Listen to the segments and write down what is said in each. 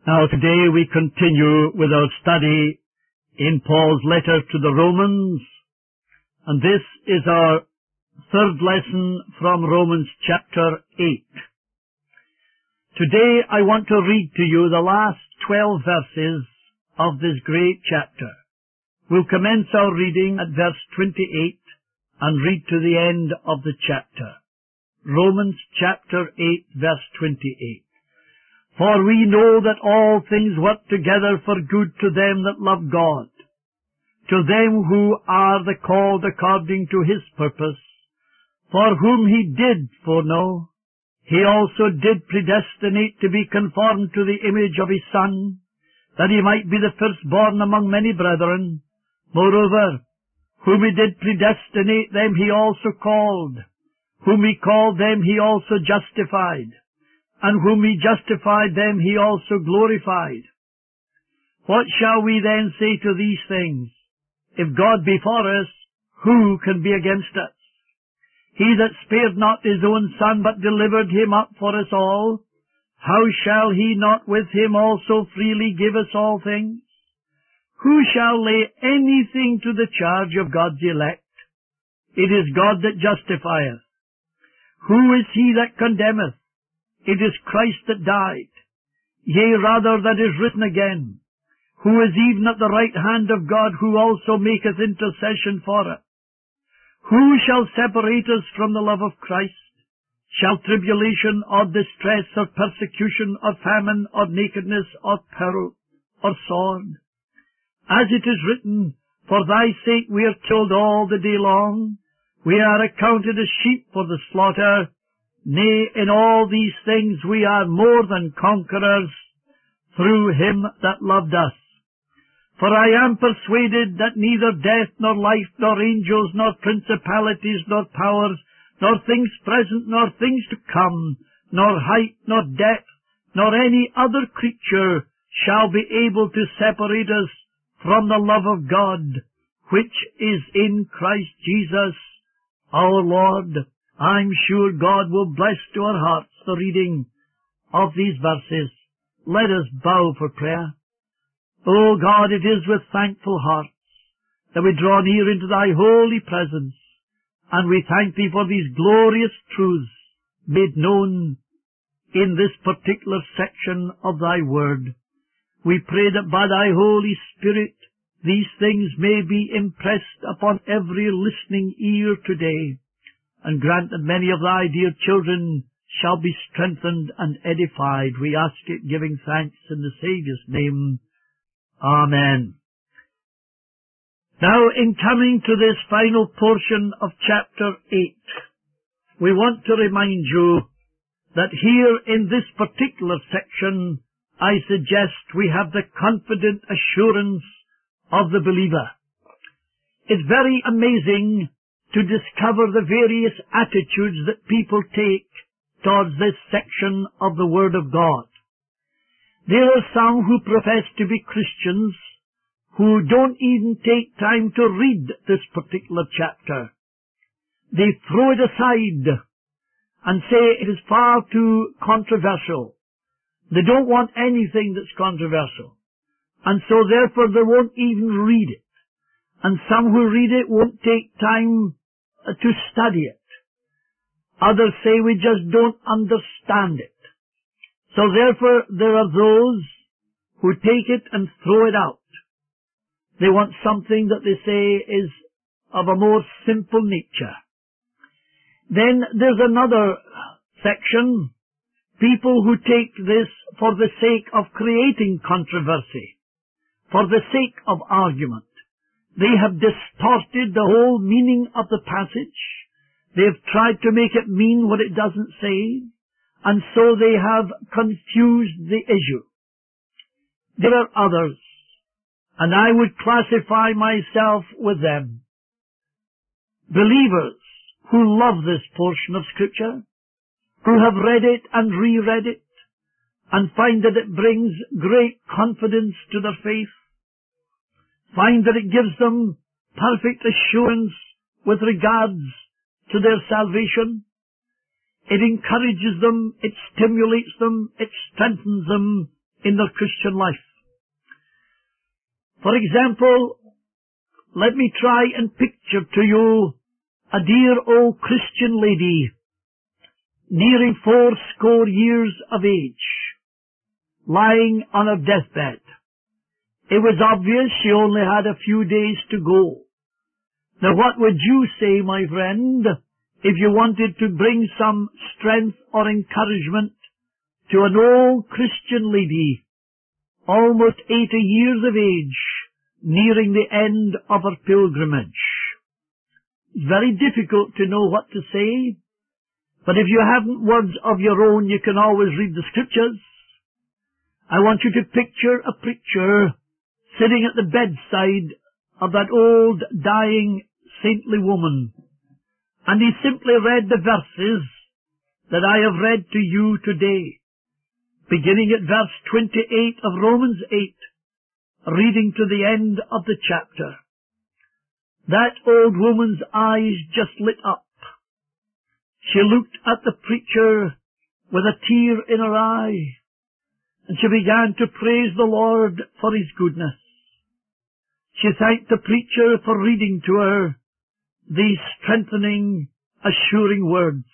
Now today we continue with our study in Paul's letter to the Romans, and this is our third lesson from Romans chapter 8. Today I want to read to you the last 12 verses of this great chapter. We'll commence our reading at verse 28 and read to the end of the chapter. Romans chapter 8 verse 28. For we know that all things work together for good to them that love God, to them who are the called according to his purpose. For whom he did foreknow, he also did predestinate to be conformed to the image of his Son, that he might be the firstborn among many brethren. Moreover, whom he did predestinate, them he also called. Whom he called, them he also justified. And whom he justified, them he also glorified. What shall we then say to these things? If God be for us, who can be against us? He that spared not his own Son, but delivered him up for us all, how shall he not with him also freely give us all things? Who shall lay anything to the charge of God's elect? It is God that justifieth. Who is he that condemneth? It is Christ that died, yea, rather that is written again, who is even at the right hand of God, who also maketh intercession for us. Who shall separate us from the love of Christ? Shall tribulation, or distress, or persecution, or famine, or nakedness, or peril, or sword? As it is written, for thy sake we are killed all the day long, we are accounted as sheep for the slaughter. Nay, in all these things we are more than conquerors through him that loved us. For I am persuaded that neither death, nor life, nor angels, nor principalities, nor powers, nor things present, nor things to come, nor height, nor depth, nor any other creature shall be able to separate us from the love of God, which is in Christ Jesus our Lord. I'm sure God will bless to our hearts the reading of these verses. Let us bow for prayer. O God, it is with thankful hearts that we draw near into thy holy presence, and we thank thee for these glorious truths made known in this particular section of thy word. We pray that by thy Holy Spirit these things may be impressed upon every listening ear today, and grant that many of thy dear children shall be strengthened and edified. We ask it, giving thanks in the Saviour's name. Amen. Now, in coming to this final portion of chapter 8, we want to remind you that here in this particular section, I suggest we have the confident assurance of the believer. It's very amazing to discover the various attitudes that people take towards this section of the Word of God. There are some who profess to be Christians who don't even take time to read this particular chapter. They throw it aside and say it is far too controversial. They don't want anything that's controversial, and so therefore they won't even read it. And some who read it won't take time to study it. Others say we just don't understand it. So therefore there are those who take it and throw it out. They want something that they say is of a more simple nature. Then there's another section, people who take this for the sake of creating controversy, for the sake of argument. They have distorted the whole meaning of the passage. They've tried to make it mean what it doesn't say, and so they have confused the issue. There are others, and I would classify myself with them. Believers who love this portion of Scripture, who have read it and reread it, and find that it brings great confidence to their faith, find that it gives them perfect assurance with regards to their salvation. It encourages them, it stimulates them, it strengthens them, in their Christian life. For example, let me try and picture to you a dear old Christian lady, nearing 80 years of age, lying on her deathbed. It was obvious she only had a few days to go. Now what would you say, my friend, if you wanted to bring some strength or encouragement to an old Christian lady, almost 80 years of age, nearing the end of her pilgrimage? It's very difficult to know what to say, but if you haven't words of your own, you can always read the Scriptures. I want you to picture a preacher sitting at the bedside of that old, dying, saintly woman, and he simply read the verses that I have read to you today, beginning at verse 28 of Romans 8, reading to the end of the chapter. That old woman's eyes just lit up. She looked at the preacher with a tear in her eye, and she began to praise the Lord for His goodness. She thanked the preacher for reading to her these strengthening, assuring words.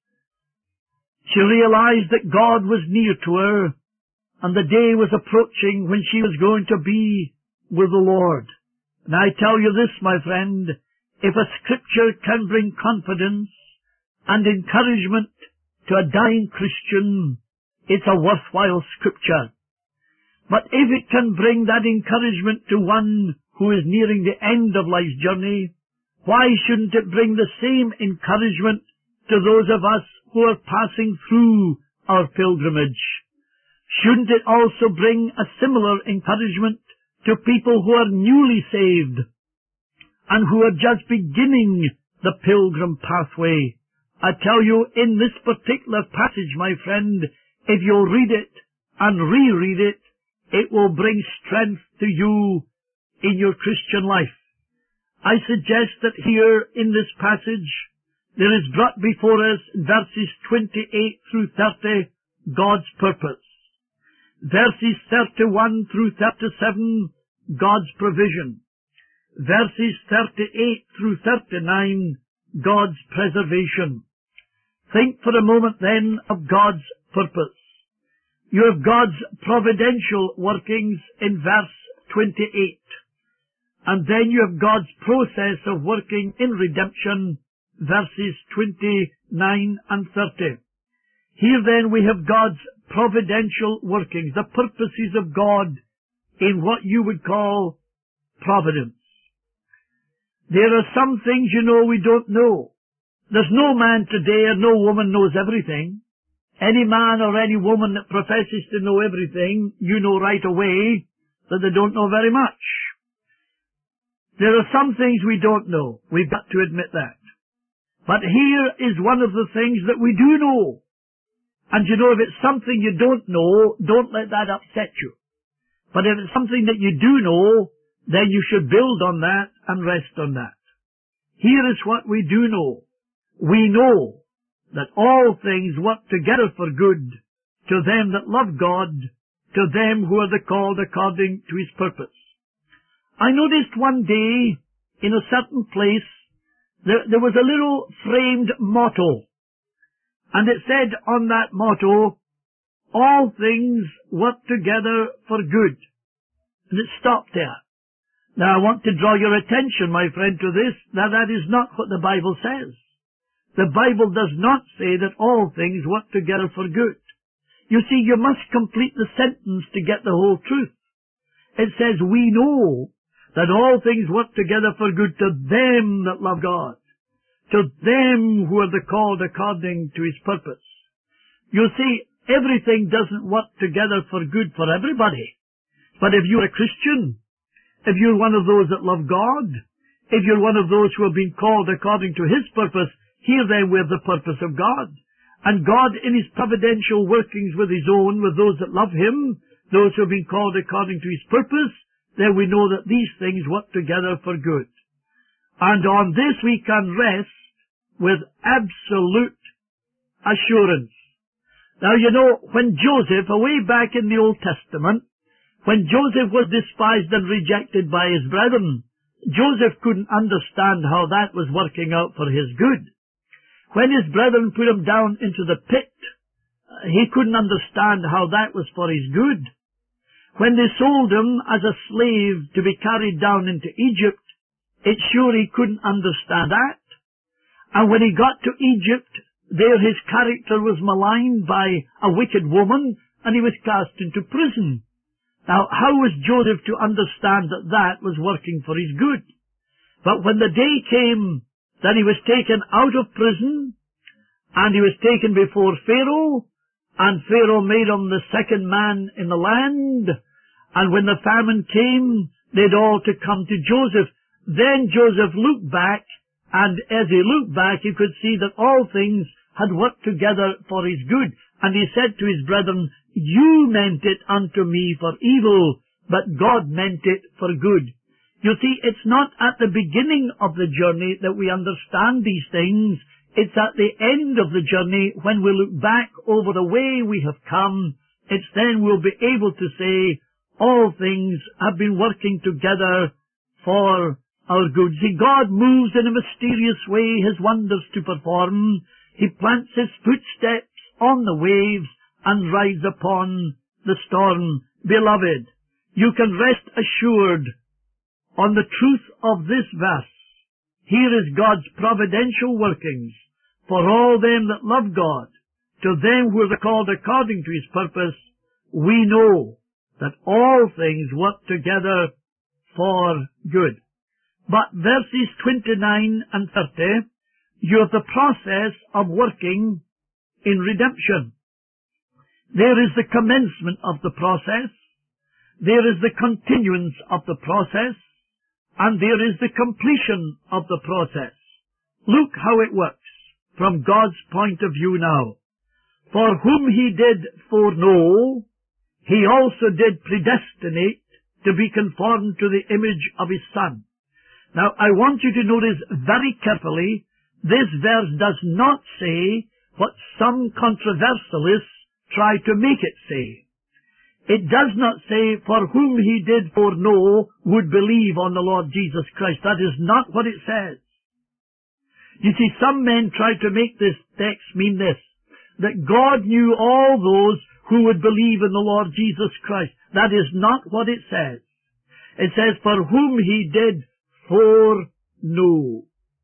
She realized that God was near to her, and the day was approaching when she was going to be with the Lord. And I tell you this, my friend, if a Scripture can bring confidence and encouragement to a dying Christian, it's a worthwhile Scripture. But if it can bring that encouragement to one who is nearing the end of life's journey, why shouldn't it bring the same encouragement to those of us who are passing through our pilgrimage? Shouldn't it also bring a similar encouragement to people who are newly saved and who are just beginning the pilgrim pathway? I tell you, in this particular passage, my friend, if you'll read it and reread it, it will bring strength to you in your Christian life. I suggest that here in this passage, there is brought before us verses 28 through 30, God's purpose. Verses 31 through 37, God's provision. Verses 38 through 39, God's preservation. Think for a moment then of God's purpose. You have God's providential workings in verse 28. And then you have God's process of working in redemption, verses 29 and 30. Here then we have God's providential workings, the purposes of God in what you would call providence. There are some things, you know, we don't know. There's no man today or no woman knows everything. Any man or any woman that professes to know everything, you know right away that they don't know very much. There are some things we don't know. We've got to admit that. But here is one of the things that we do know. And you know, if it's something you don't know, don't let that upset you. But if it's something that you do know, then you should build on that and rest on that. Here is what we do know. We know that all things work together for good to them that love God, to them who are the called according to His purpose. I noticed one day in a certain place there was a little framed motto, and it said on that motto, all things work together for good. And it stopped there. Now I want to draw your attention, my friend, to this. Now that is not what the Bible says. The Bible does not say that all things work together for good. You see, you must complete the sentence to get the whole truth. It says, we know that all things work together for good to them that love God, to them who are the called according to His purpose. You see, everything doesn't work together for good for everybody. But if you're a Christian, if you're one of those that love God, if you're one of those who have been called according to His purpose, here then we have the purpose of God. And God in His providential workings with His own, with those that love Him, those who have been called according to His purpose, then we know that these things work together for good. And on this we can rest with absolute assurance. Now, you know, when Joseph, away back in the Old Testament, when Joseph was despised and rejected by his brethren, Joseph couldn't understand how that was working out for his good. When his brethren put him down into the pit, he couldn't understand how that was for his good. When they sold him as a slave to be carried down into Egypt, it's sure he couldn't understand that. And when he got to Egypt, there his character was maligned by a wicked woman, and he was cast into prison. Now, how was Joseph to understand that that was working for his good? But when the day came that he was taken out of prison, and he was taken before Pharaoh, and Pharaoh made him the second man in the land, and when the famine came, they'd all to come to Joseph. Then Joseph looked back, and as he looked back, he could see that all things had worked together for his good. And he said to his brethren, "You meant it unto me for evil, but God meant it for good." You see, it's not at the beginning of the journey that we understand these things. It's at the end of the journey, when we look back over the way we have come, it's then we'll be able to say, all things have been working together for our good. See, God moves in a mysterious way His wonders to perform. He plants His footsteps on the waves and rides upon the storm. Beloved, you can rest assured on the truth of this verse. Here is God's providential workings for all them that love God. To them who are called according to His purpose, we know that all things work together for good. But verses 29 and 30, you have the process of working in redemption. There is the commencement of the process, there is the continuance of the process, and there is the completion of the process. Look how it works from God's point of view now. For whom He did foreknow, He also did predestinate to be conformed to the image of His Son. Now, I want you to notice very carefully, this verse does not say what some controversialists try to make it say. It does not say, for whom He did foreknow would believe on the Lord Jesus Christ. That is not what it says. You see, some men try to make this text mean this, that God knew all those who would believe in the Lord Jesus Christ. That is not what it says. It says, for whom He did foreknow.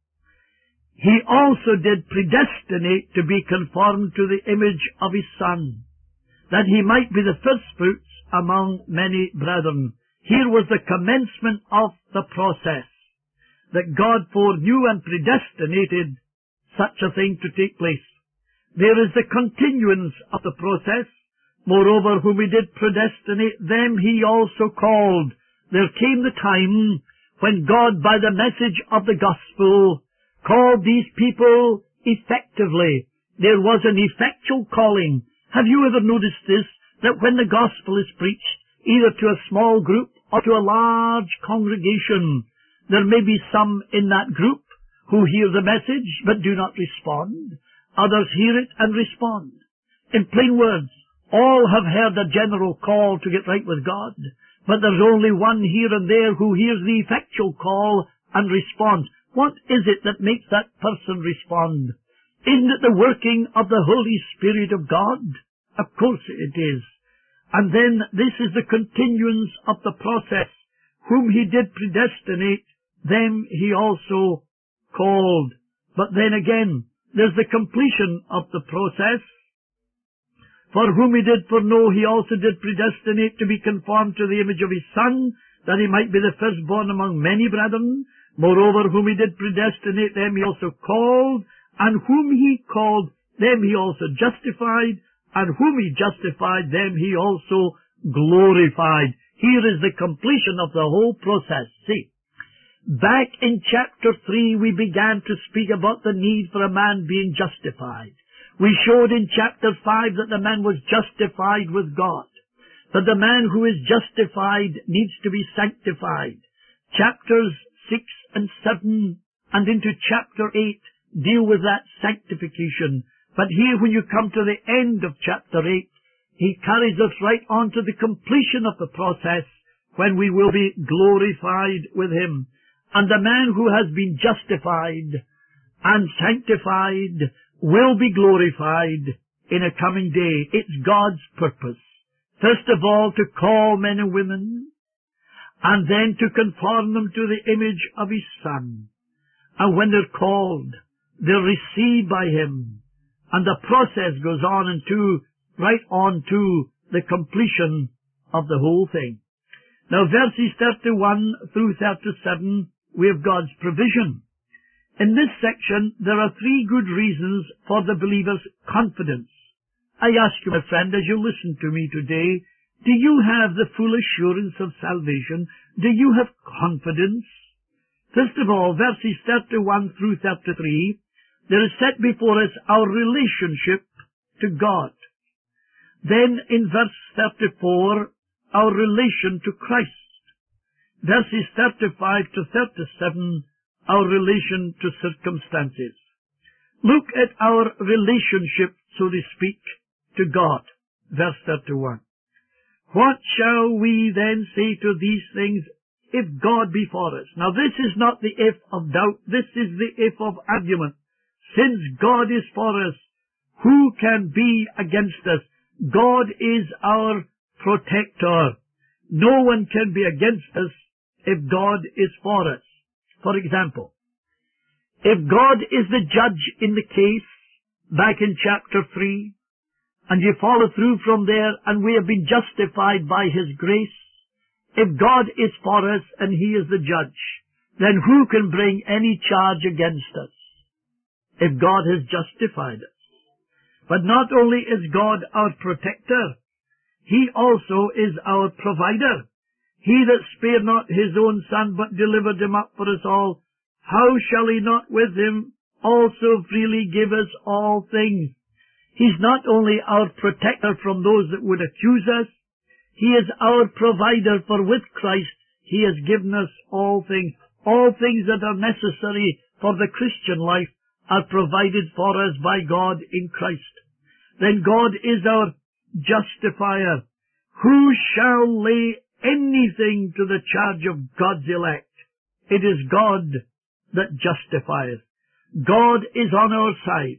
He also did predestinate to be conformed to the image of His Son, that He might be the firstfruits among many brethren. Here was the commencement of the process, that God foreknew and predestinated such a thing to take place. There is the continuance of the process. Moreover, whom He did predestinate, them He also called. There came the time when God, by the message of the gospel, called these people effectively. There was an effectual calling. Have you ever noticed this? That when the gospel is preached, either to a small group or to a large congregation, there may be some in that group who hear the message but do not respond. Others hear it and respond. In plain words, all have heard a general call to get right with God, but there's only one here and there who hears the effectual call and responds. What is it that makes that person respond? Isn't it the working of the Holy Spirit of God? Of course it is. And then this is the continuance of the process. Whom He did predestinate, them He also called. But then again, there's the completion of the process. For whom He did foreknow, He also did predestinate to be conformed to the image of His Son, that He might be the firstborn among many brethren. Moreover, whom He did predestinate, them He also called, and whom He called, them He also justified, and whom He justified, them He also glorified. Here is the completion of the whole process. See, back in chapter 3, we began to speak about the need for a man being justified. We showed in chapter 5 that the man was justified with God, that the man who is justified needs to be sanctified. Chapters 6 and 7 and into chapter 8 deal with that sanctification. But here, when you come to the end of chapter 8, he carries us right on to the completion of the process, when we will be glorified with him. And the man who has been justified and sanctified will be glorified in a coming day. It's God's purpose, first of all, to call men and women, and then to conform them to the image of his Son. And when they're called, they're received by him. And the process goes on right on to the completion of the whole thing. Now, verses 31 through 37, we have God's provision. In this section, there are 3 good reasons for the believer's confidence. I ask you, my friend, as you listen to me today, do you have the full assurance of salvation? Do you have confidence? First of all, verses 31 through 33, there is set before us our relationship to God. Then in verse 34, our relation to Christ. Verses 35 to 37, our relation to circumstances. Look at our relationship, so to speak, to God. Verse 31. What shall we then say to these things if God be for us? Now this is not the if of doubt, this is the if of argument. Since God is for us, who can be against us? God is our protector. No one can be against us if God is for us. For example, if God is the judge in the case, back in chapter 3, and you follow through from there, and we have been justified by his grace, if God is for us and he is the judge, then who can bring any charge against us if God has justified us? But not only is God our protector, he also is our provider. He that spared not his own Son, but delivered him up for us all, how shall he not with him also freely give us all things? He's not only our protector from those that would accuse us, he is our provider, for with Christ he has given us all things. All things that are necessary for the Christian life are provided for us by God in Christ. Then God is our justifier. Who shall lay anything to the charge of God's elect? It is God that justifieth. God is on our side.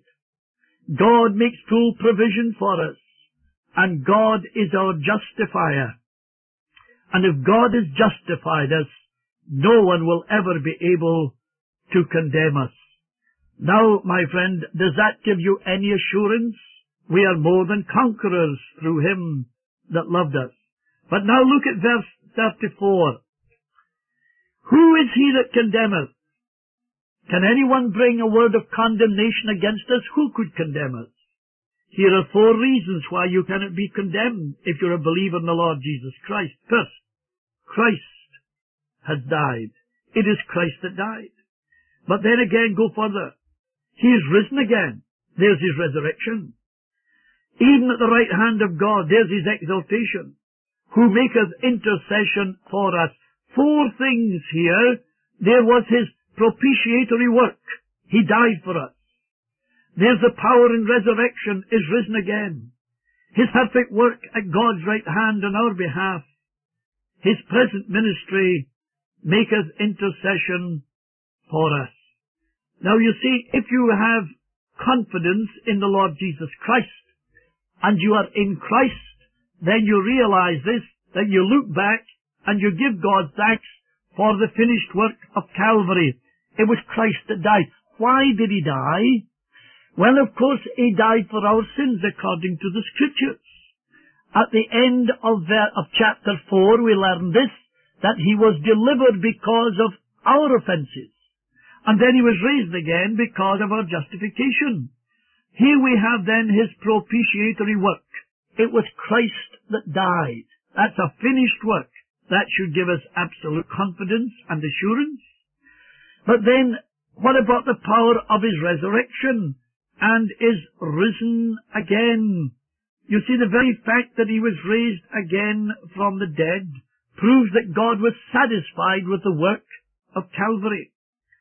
God makes full provision for us. And God is our justifier. And if God has justified us, no one will ever be able to condemn us. Now, my friend, does that give you any assurance? We are more than conquerors through him that loved us. But now look at verse 34. Who is he that condemneth? Can anyone bring a word of condemnation against us? Who could condemn us? Here are 4 reasons why you cannot be condemned if you're a believer in the Lord Jesus Christ. First, Christ has died. It is Christ that died. But then again, go further. He is risen again. There's his resurrection. Even at the right hand of God, there's his exaltation. Who maketh intercession for us. 4 things here. There was his propitiatory work. He died for us. There's the power in resurrection, is risen again. His perfect work at God's right hand on our behalf. His present ministry maketh intercession for us. Now you see, if you have confidence in the Lord Jesus Christ, and you are in Christ, then you realize this, that you look back and you give God thanks for the finished work of Calvary. It was Christ that died. Why did he die? Well, of course, he died for our sins according to the Scriptures. At the end of chapter 4, we learn this, that he was delivered because of our offences. And then he was raised again because of our justification. Here we have then his propitiatory work. It was Christ that died. That's a finished work. That should give us absolute confidence and assurance. But then, what about the power of his resurrection? And is risen again. You see, the very fact that he was raised again from the dead proves that God was satisfied with the work of Calvary.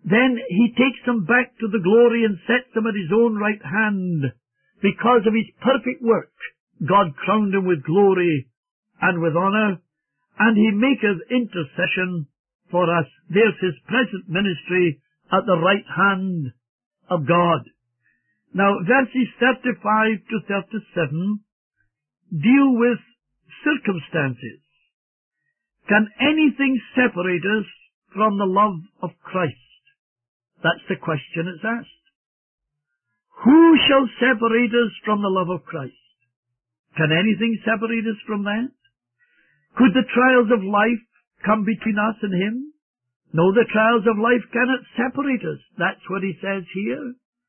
Then he takes them back to the glory and sets them at his own right hand. Because of his perfect work, God crowned him with glory and with honor, and he maketh intercession for us. There's his present ministry at the right hand of God. Now, verses 35 to 37 deal with circumstances. Can anything separate us from the love of Christ? That's the question it's asked. Who shall separate us from the love of Christ? Can anything separate us from that? Could the trials of life come between us and him? No, the trials of life cannot separate us. That's what he says here.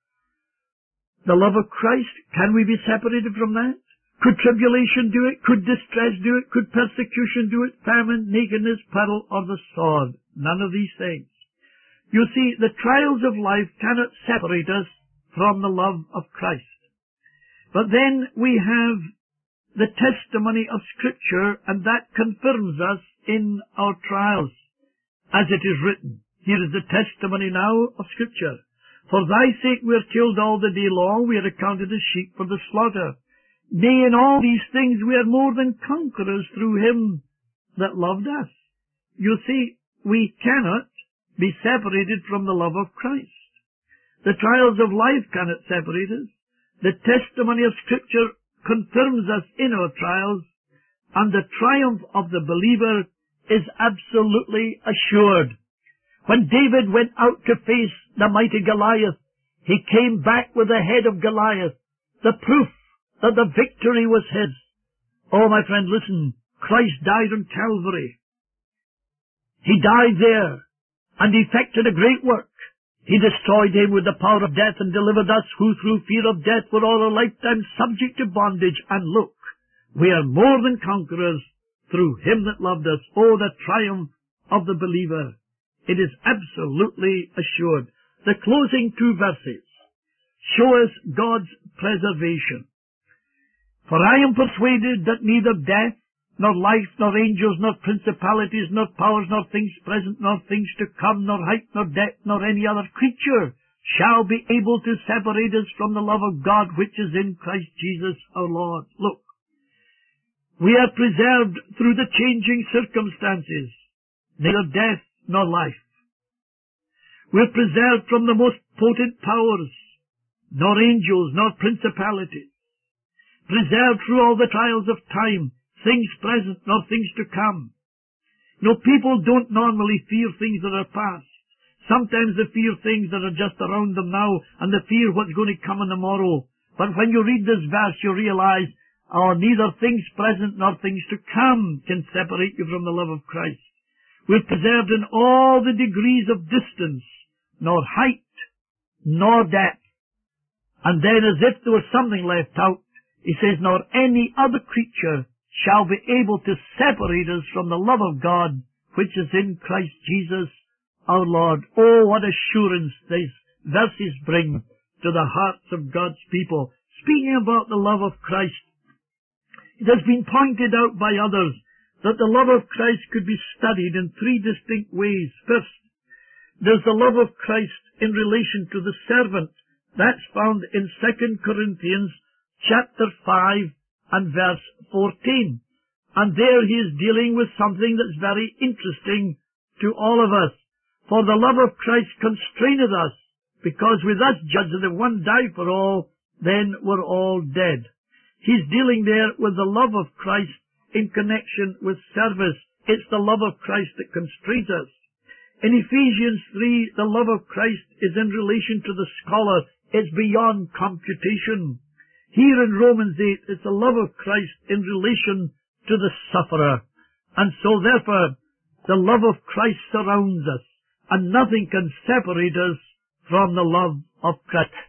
The love of Christ, can we be separated from that? Could tribulation do it? Could distress do it? Could persecution do it? Famine, nakedness, peril, or the sword? None of these things. You see, the trials of life cannot separate us from the love of Christ. But then we have the testimony of Scripture, and that confirms us in our trials, as it is written. Here is the testimony now of Scripture. For thy sake we are killed all the day long, we are accounted as sheep for the slaughter. Nay, in all these things we are more than conquerors through him that loved us. You see, we cannot be separated from the love of Christ. The trials of life cannot separate us. The testimony of Scripture confirms us in our trials, and the triumph of the believer is absolutely assured. When David went out to face the mighty Goliath, he came back with the head of Goliath, the proof that the victory was his. Oh, my friend, listen. Christ died on Calvary. He died there and effected a great work. He destroyed him with the power of death and delivered us who through fear of death were all our lifetime subject to bondage. And look, we are more than conquerors through him that loved us. Oh, the triumph of the believer. It is absolutely assured. The closing two verses show us God's preservation. For I am persuaded that neither death, nor life, nor angels, nor principalities, nor powers, nor things present, nor things to come, nor height, nor depth, nor any other creature shall be able to separate us from the love of God which is in Christ Jesus our Lord. Look, we are preserved through the changing circumstances, neither death nor life. We're preserved from the most potent powers, nor angels, nor principalities. Preserved through all the trials of time, things present nor things to come. No, people don't normally fear things that are past. Sometimes they fear things that are just around them now, and they fear what's going to come on the morrow. But when you read this verse, you realize, neither things present nor things to come can separate you from the love of Christ. We're preserved in all the degrees of distance, nor height, nor depth. And then as if there was something left out, he says, nor any other creature shall be able to separate us from the love of God, which is in Christ Jesus our Lord. Oh, what assurance these verses bring to the hearts of God's people. Speaking about the love of Christ, it has been pointed out by others that the love of Christ could be studied in three distinct ways. First, there's the love of Christ in relation to the servant. That's found in 2 Corinthians chapter 5 and verse 14. And there he is dealing with something that's very interesting to all of us. For the love of Christ constraineth us, because with us judged that if one died for all, then we're all dead. He's dealing there with the love of Christ in connection with service. It's the love of Christ that constrains us. In Ephesians 3, the love of Christ is in relation to the scholar. It's beyond computation. Here in Romans 8, it's the love of Christ in relation to the sufferer. And so therefore, the love of Christ surrounds us, and nothing can separate us from the love of Christ.